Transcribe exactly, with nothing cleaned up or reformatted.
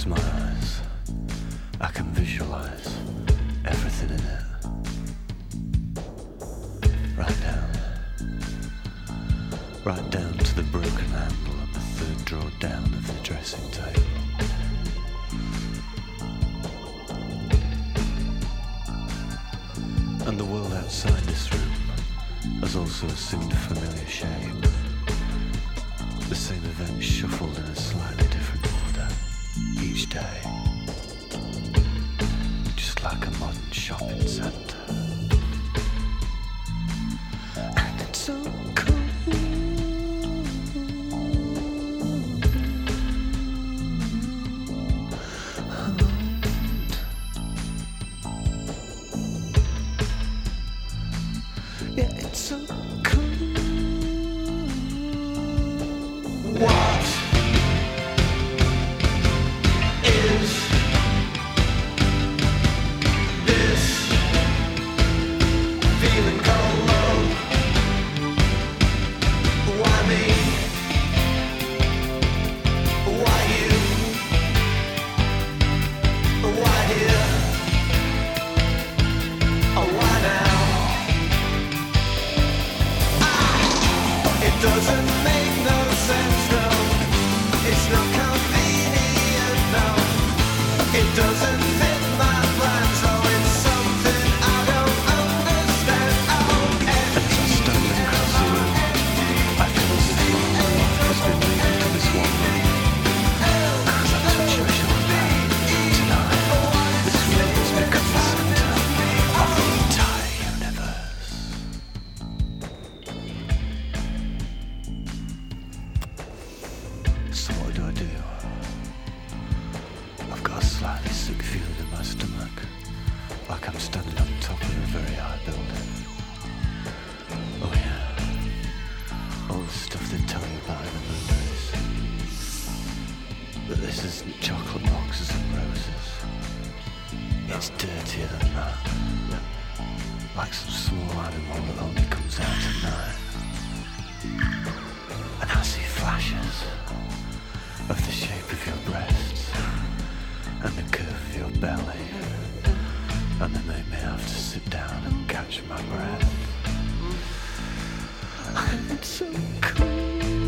close my eyes, I can visualize everything in it. Right down, right down to the broken handle and the third drawer down of the dressing table. And the world outside this room has also assumed a familiar shape. The same events shuffled in a slightly different order each day. Just like a modern shopping centre. And it's so cool. Yeah, it's so cool. What is this feeling called love? Why me? Why you? Why here? Oh, why now? It doesn't make no sense, no. It's not convenient, no. It doesn't fit my plan, so it's something I don't understand. Oh, and as I stand across the room, I feel as if my whole life has been leading to this one room. As I touch your shoulder, tonight, this room has become the center of the entire universe. So what do I do? I've got a slightly sick feeling in my stomach, like I'm standing on top of a very high building. Oh yeah, all the stuff they tell you about in the movies. But this isn't chocolate boxes and roses. It's dirtier than that. Like some small animal that only comes out at night. And I see flashes of the shape of your breasts and the curve of your belly, and they make me have to sit down and catch my breath. And it's so cool.